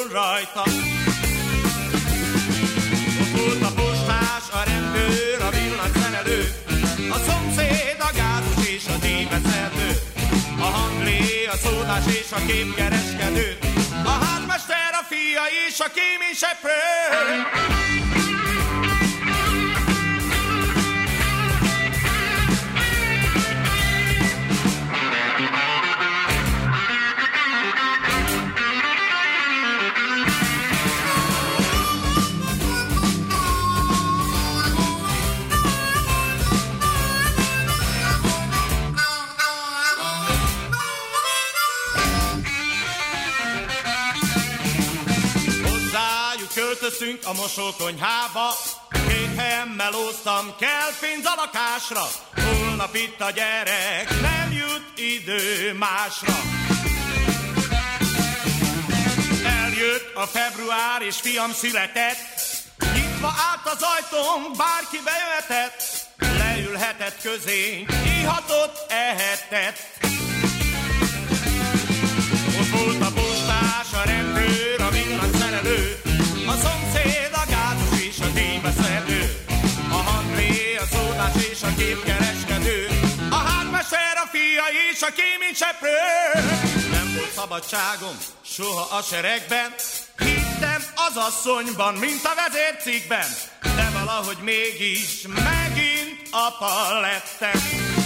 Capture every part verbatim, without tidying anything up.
túl rajta. Ott volt a postás, a rendőr, a villanyszerelő, a szomszéd, a gázos és a díjbeszedő, a hanglé, a szódás és a képkereskedő, a házmester, a fia és a kéményseprő. Költözünk a mosókonyhába, két helyen melóztam, kell pénz a lakásra. Holnap itt a gyerek, nem jut idő másra. Eljött a február és fiam született, nyitva állt az ajtón, bárki bejöhetett. Leülhetett közénk, ihatott, ehetett. Ott volt a postás, a rendőr, a villanyszerelő, a szomszéd, a gázos és a díjbeszedő, a hanglé, a szódás és a képkereskedő, a házmester, a fia és a kéményseprő. Nem volt szabadságom soha a seregben, hittem az asszonyban, mint a vezércikkben, de valahogy mégis megint apa lettem.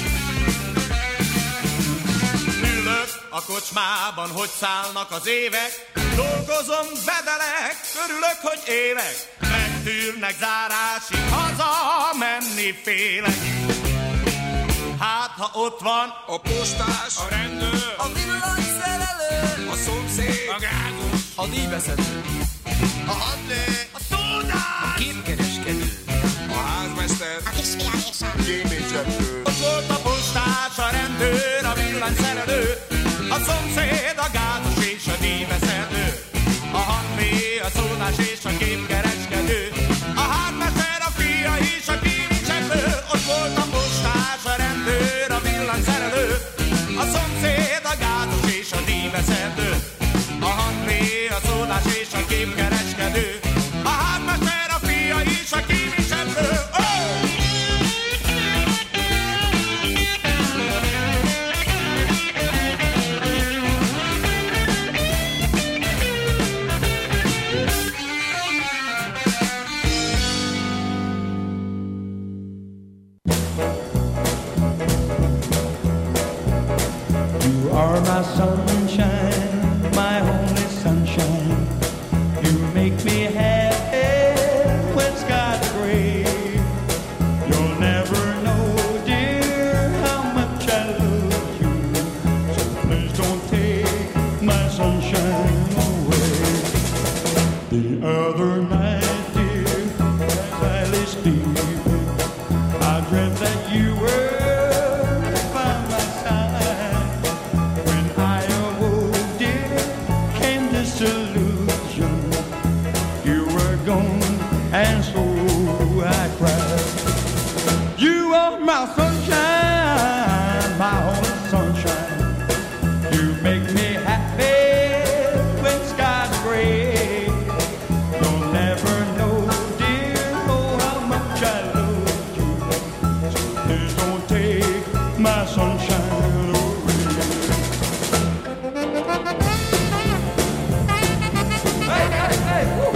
Ülök a kocsmában, hogy szállnak az évek, dolgozom, bedelek, örülök, hogy élek, megtűrnek zárásig, haza menni félek. Hát, ha ott van a postás, a rendőr, a villanyszerelő, a szomszéd, a gázos, a díjbeszedő, a hadlé, a szódás, a képkereskedő, a házmester, a kisfiam és a kéményseprő. ott volt a postás, a rendőr, a villanyszerelő, a szomszéd, a gázos és a díjbeszedő, a hanglé, a szódás és a képkereskedő, a házmester, a fia és a kéményseprő. Ott volt a postás, a rendőr, a villanyszerelő, a szomszéd, a gázos és a díjbeszedő, a hanglé, a szódás és a képkereskedő, a házmester, a fia és a kéményseprő. Oh! are my sunshine, my only sunshine. You make me happy when skies are gray. You'll never know, dear, how much I love you. So please don't take my sunshine away. The other night, dear, as I lay sleeping, I dreamt that you were and so I cried. You are my sunshine, my only sunshine. You make me happy when skies are gray. You'll never know, dear, oh, how much I love you. So please don't take my sunshine away. Hey, hey, hey, woo!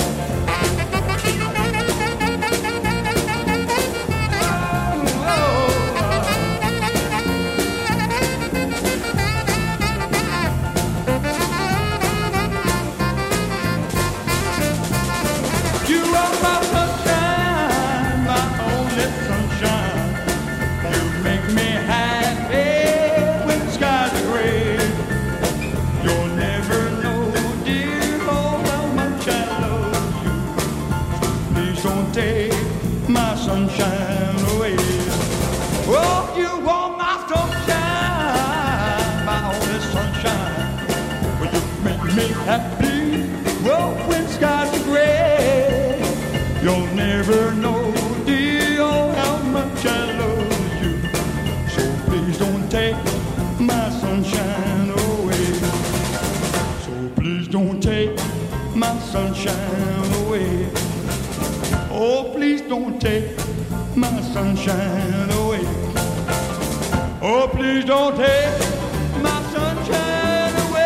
Sunshine away. Oh, you are my sunshine, my only sunshine. Well, you make me happy. Oh, when skies are gray, you'll never know, dear, oh, how much I love you. So please don't take my sunshine away. So please don't take my my sunshine away. Oh, please don't take my sunshine away. Oh, please don't take my sunshine away.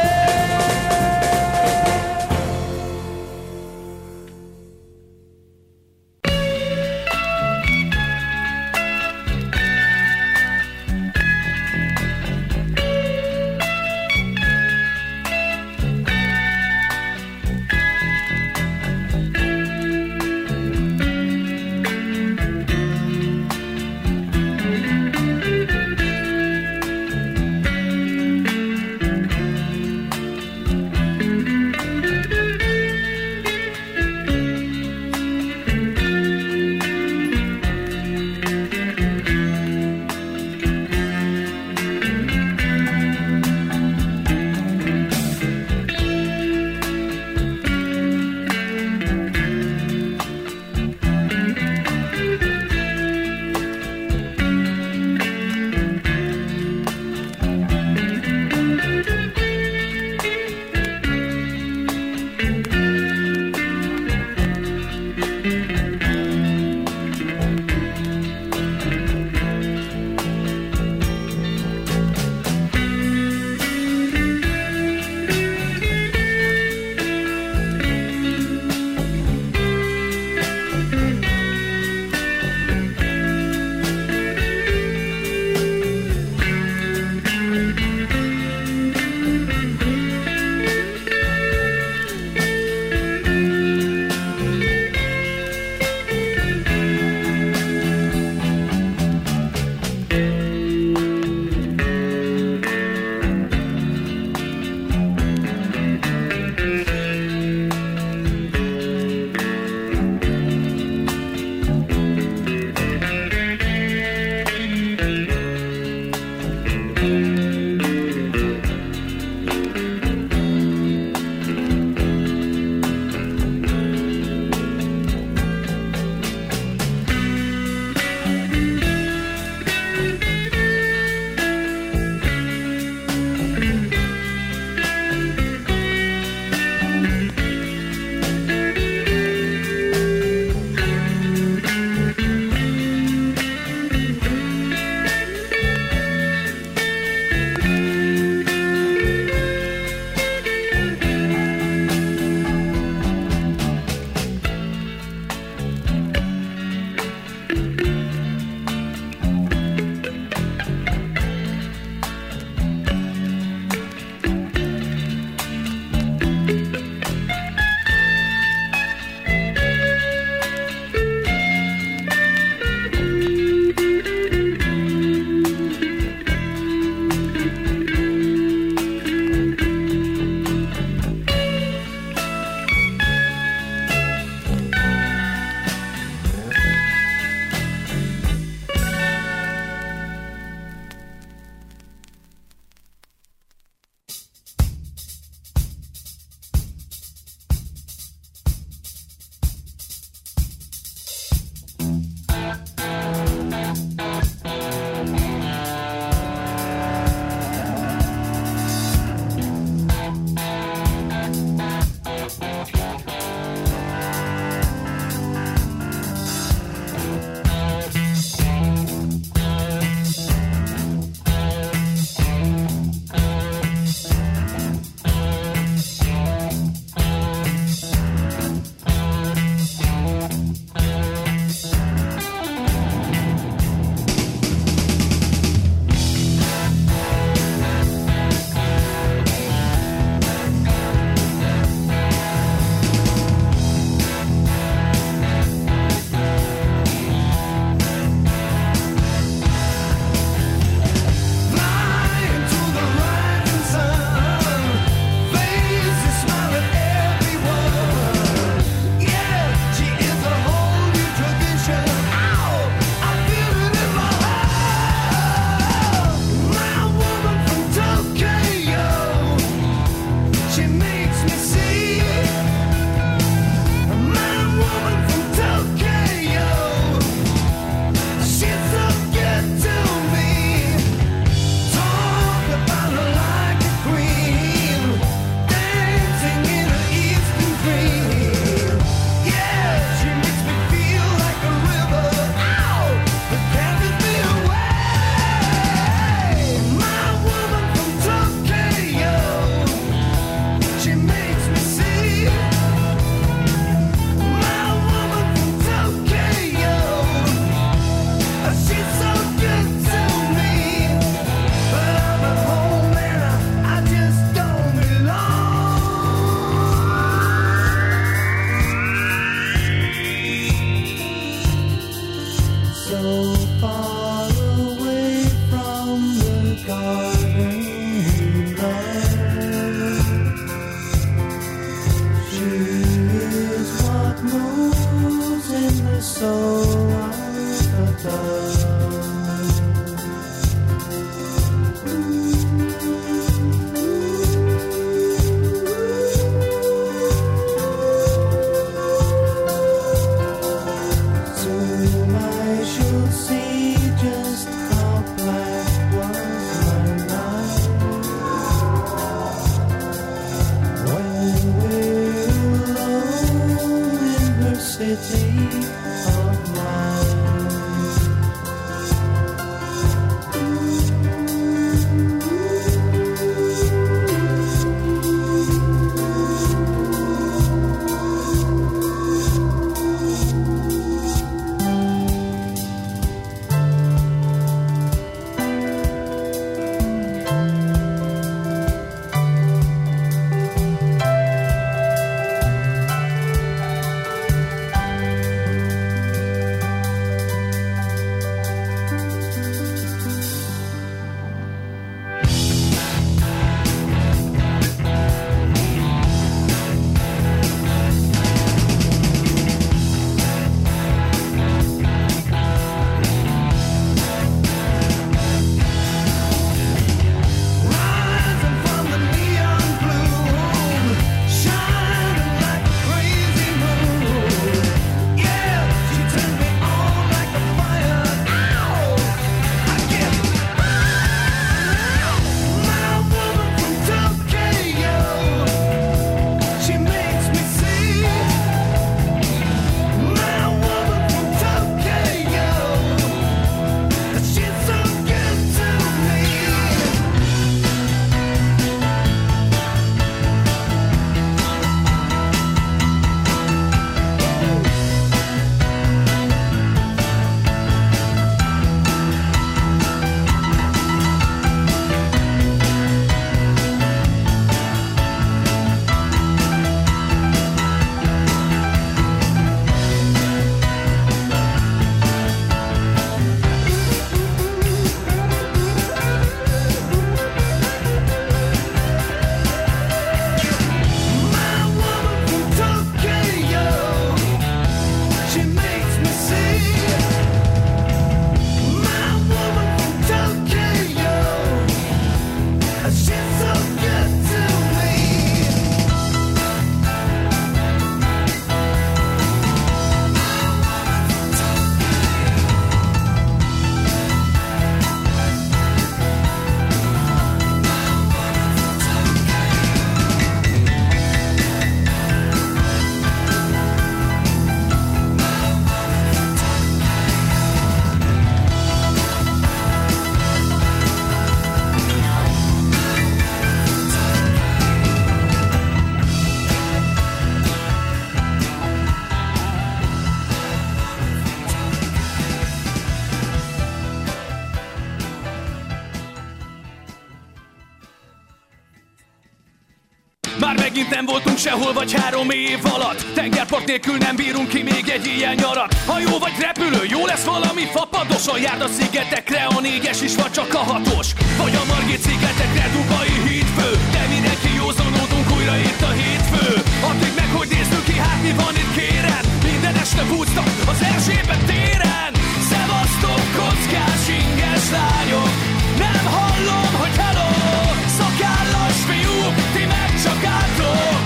Megint nem voltunk sehol vagy három év alatt. Tengerpart nélkül nem bírunk ki még egy ilyen nyarat. Hajó vagy repülő, jó lesz valami fapados. A járd a szigetekre, a négyes is vagy csak a hatos. Vagy a Margit szigetekre, Dubai hídfő. De mindenki józanodunk, újra itt a hétfő. Addig meg, hogy nézzük ki, hát mi van itt kérem. Minden este Woodstock az Erzsébet téren. Szevasztok, kockás, inges lányok. Nem hallom, hogy hello. Szakállas fiúk, ti meg csak álltok.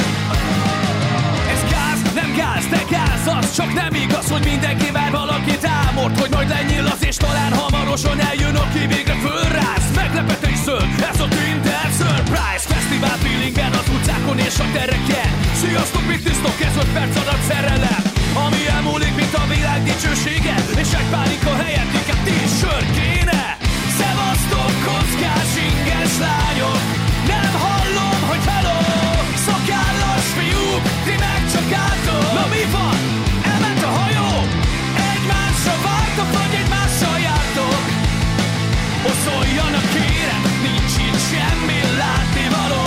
Ez gáz, nem gáz, de gáz. Az csak nem igaz, hogy mindenki vár valakit álmod. Hogy majd lenyillasz és talán hamarosan eljön, aki végre fölrász. Meglepetés szöl, ez a Tinder Surprise Fesztivál feelingben az utcákon és a tereken. Sziasztok, mit tisztok, ez öt perc adat szerelem. Ami elmúlik, mint a világ dicsősége. És egy pálinka helyett inkább tíz sör kéne. Szevasztok, kockás, inges lányok. Nem hallom, hogy hello. Szakállas fiúk, ti meg csak álltok. Na mi van? Elment a hajó. Egymásra vártok, vagy egymással jártok. Oszoljanak kérem, nincs itt semmi látnivaló.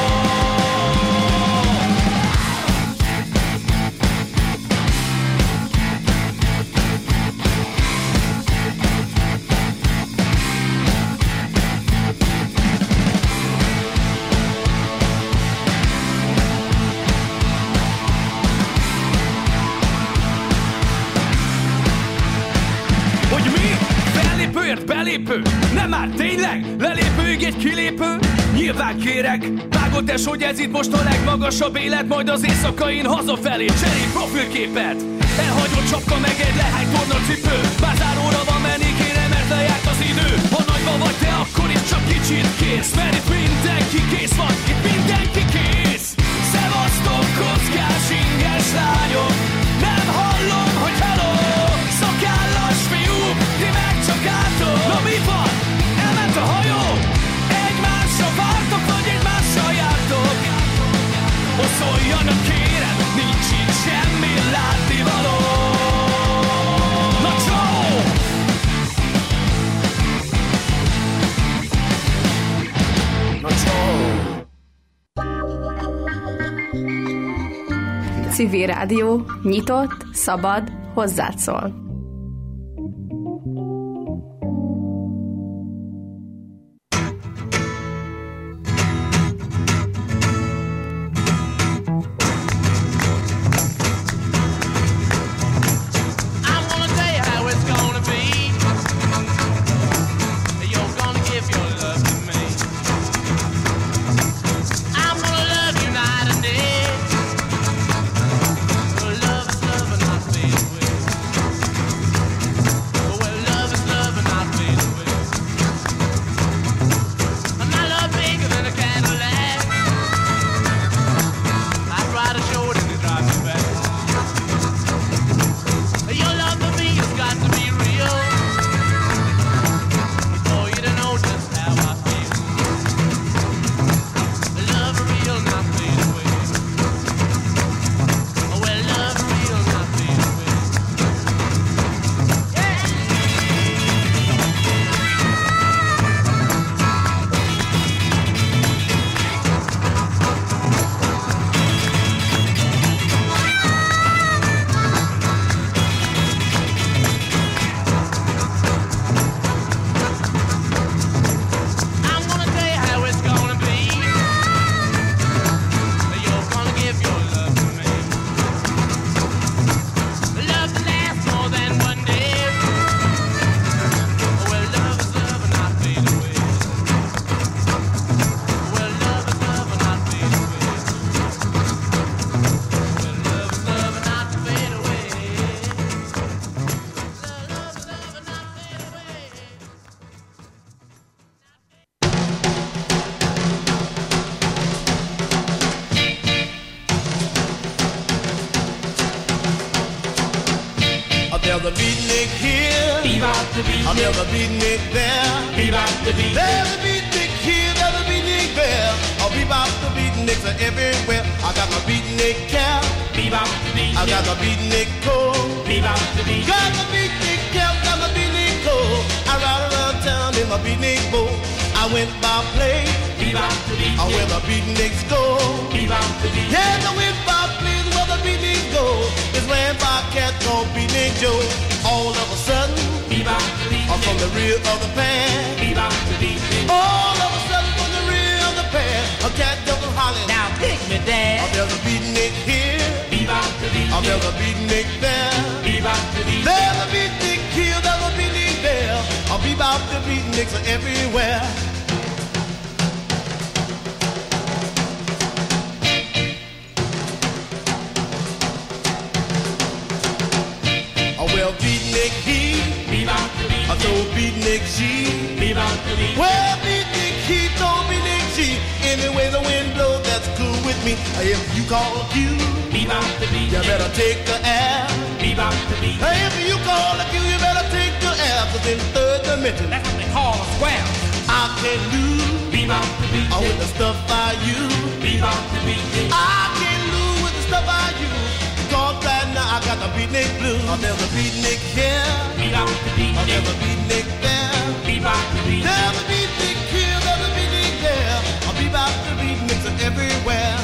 Belépőért belépő, nem már tényleg? Lelépőig egy kilépő? Nyilván kérek, vágod es, hogy ez itt most a legmagasabb élet. Majd az éjszakain hazafelé cserél profilképet. Elhagyott csapka meg egy lehány tornacipő. Bázáróra van menni kéne, mert lejárt az idő. Ha nagyba vagy te, akkor is csak kicsit kész. Mert itt mindenki kész van, itt mindenki kész. Szevasztok, kockás, inges lányok. Nem hallom, hogy hello. Szakállas fiúk, ti meg csak álltok. Na mi van? Elment a hajó. Egymásra vártok, vagy egymással jártok. Oszoljanak kérem, nincs itt semmi látnivaló. Na csó! Na csó! Civil Rádió, nyitott, szabad, hozzád szól. There's a beatnik here, there's a beatnik there. There's a beatnik here, there's a beatnik there. A bebop the beatniks are everywhere. I got my beatnik cap, I got my beatnik coat, got my beatnik cap, got my beatnik coat. I ride around town in my beatnik boat. I went by play, Oh, where the beatniks go. Yeah, the wind box plays where the beatniks go. It's ran by Cat called Beatnik Joe. All of a sudden, or from the rear of the pan. All of a sudden, from the rear of the pan, a cat double hollering. Now pick me, Dad. Oh, there's a beatnik here. Oh, there's a beatnik there. There's a beatnik here, there's a beatnik there. Oh, bebop the beatniks are everywhere. Well, beatnik he, I throw beatnik she. Well, beatnik he, throw beatnik she. Anyway the wind blows, that's cool with me. If you call a cue, you better take the air. If you call a cue, you better take the air. Cause in third dimension, That's what they call a square. I can lose oh, with the stuff I use. I can lose with the stuff I use. Cause right now I got the beatnik blues. Oh, there's a beatnik here. Oh, there's a beatnik there. There's a beatnik here, there's a beatnik there. I'll be about the beatniks are everywhere.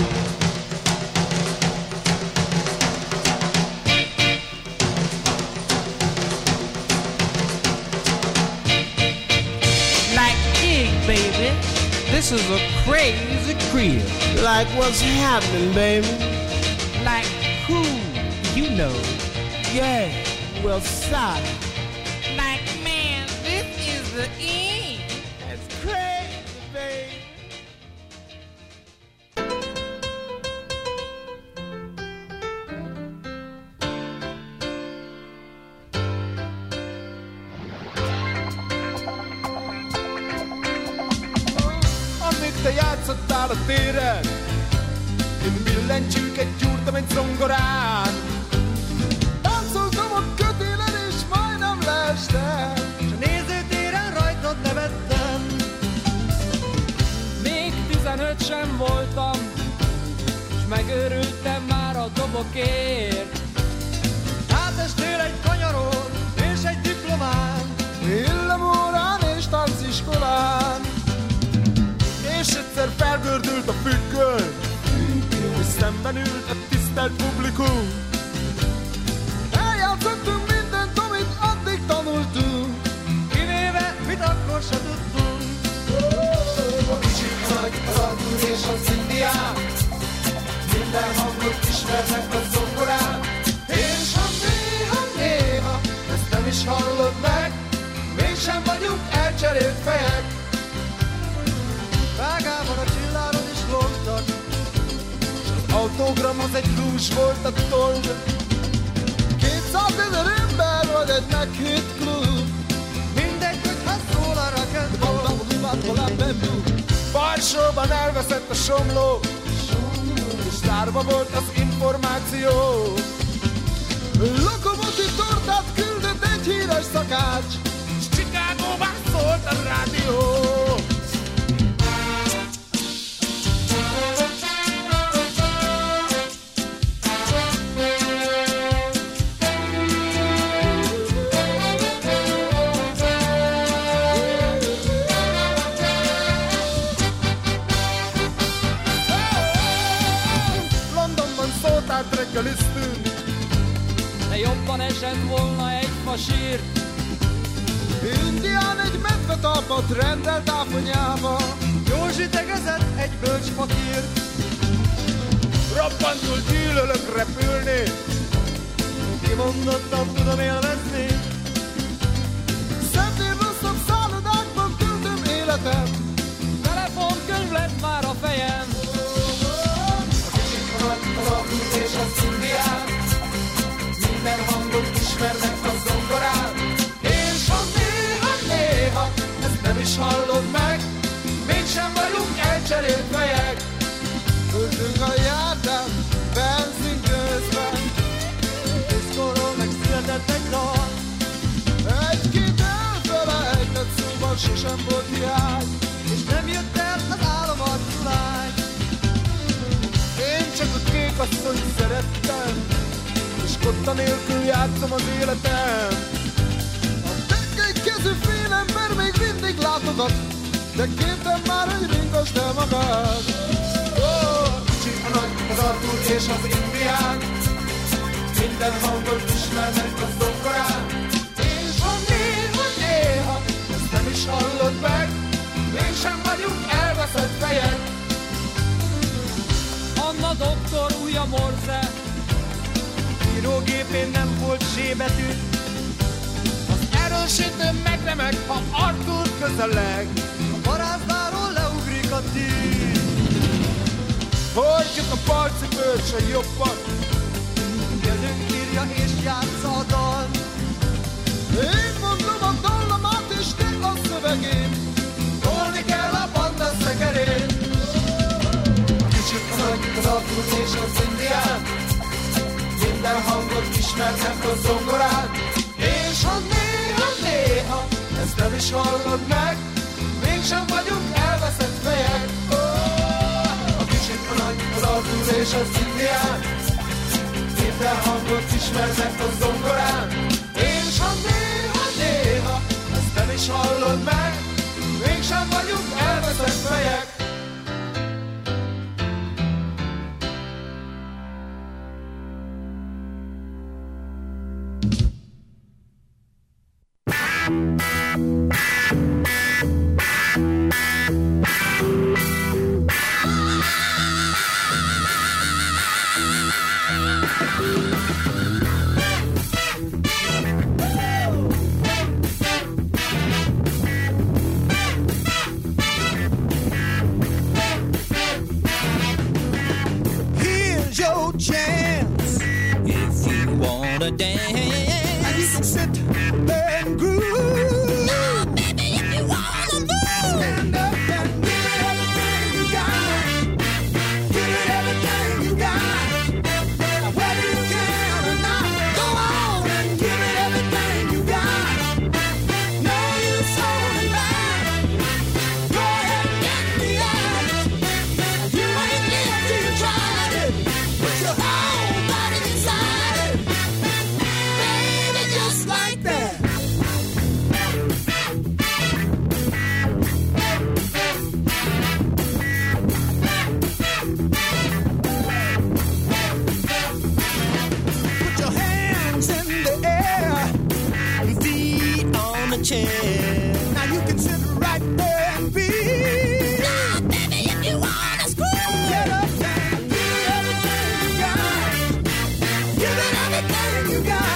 Like King, baby. This is a crazy crib. Like what's happening, baby? Like who? You know. Yeah, well, stop. Like, man, this is the end. That's crazy, baby. Amit te játszottál a téren, én billentyűk egy gyúrtam egy zongorán. Táncoltam a kötélen és majdnem leestem, s a nézőtéren rajtad nevettem. Még tizenöt sem voltam, s megőrültem már a dobokért. Átestél egy kanyaron és egy diplomán, villamórán és tánciskolán. És egyszer felgördült a függöny, és szemben ült a tisztelt publikum. Eljátszottunk mindent, amit addig tanultunk, kivéve, mit akkor se tudtunk. A kicsit nagy, az Artur és a Cindián, minden hangot ismernek a zongorán. És ha néha, néha, ezt nem is hallod meg, mégsem vagyunk elcserélt fejek. Vágában a csilláron is lógtak, s az autogramhoz egy rúzs volt a told. Kétszázezer ember vagy egy meghitt klub, mindegy, hogyha szól a rock'n'roll. Varsóban elveszett a somló, és tárva volt az információ. Lokomotív tortát küldött egy híres szakács, és Chicagóban szólt a rádió. De jobban esett volna egy fasír. Indián egy medvetalpat rendelt áfonyába, Józsi tegezett egy bölcs fakírt. Robbantul gyűlölök repülni, kimondottan tudom élvezni. Szentén rosszabb szállodákban küldöm életem, Telefonkönyv lett már a fejem. a kicsit nagy, az Artur és a Cindián, minden hangot ismernek a zongorán. És ha néha, néha, ezt nem is hallod meg, mégsem vagyunk elcserélt fejek. Ültünk a járdán, benzin közben, diszkóról megszületett egy dal. Egy-két elfelejtett szóban sosem volt hiány, és nem jött el az álomarcú lány. Én csak a kék asszonyt szerettem, és kotta nélkül játszom az életem. A tekkely kezű félember még mindig látogat, de képtem már, hogy ringosd el magad. Oh, kicsi a nagy, az Artur és az indián, minden hangot ismernek a zongorán. És ha néha, néha, ezt nem is hallod meg, mégsem vagyunk elveszett fejek. Anna doktor újja Morse, írógépén nem volt zsébetű, Az erősítő megremeg, ha Artur közeleg. a parázdáról leugrik a tűz. Hogy jött a parcipőt se jobban, Kezünk írja és játsza a dal. én mondom a dallamát és te a szövegén. Tolni kell a banda szekerén. A kicsit a nagy, az Artur és az indián, minden hangot ismernek a zongorán. És ha néha, néha, ezt nem is hallod meg, mégsem vagyunk elveszett fejek. Oh, a kicsit a nagy, az Artur és az indián, minden hangot ismernek a zongorán. És ha néha, néha, ezt nem is hallod meg, mégsem vagyunk elveszett fejek. Here's your chance. If you wanna dance, And you can sit there and groove. now, baby, if you wanna move, Stand up and give it everything you got. Give it everything you got. Whether you can or not, go on and give it everything you got. No use holding back. Go ahead and get the odds. You ain't lived till you tried it. Put your whole body inside it. Baby, just like that. Put your hands in the air, your feet on the chair. Now you can sit right there and be. now, baby, if you wanna screw, Get up and give it everything you got. Give it everything you got.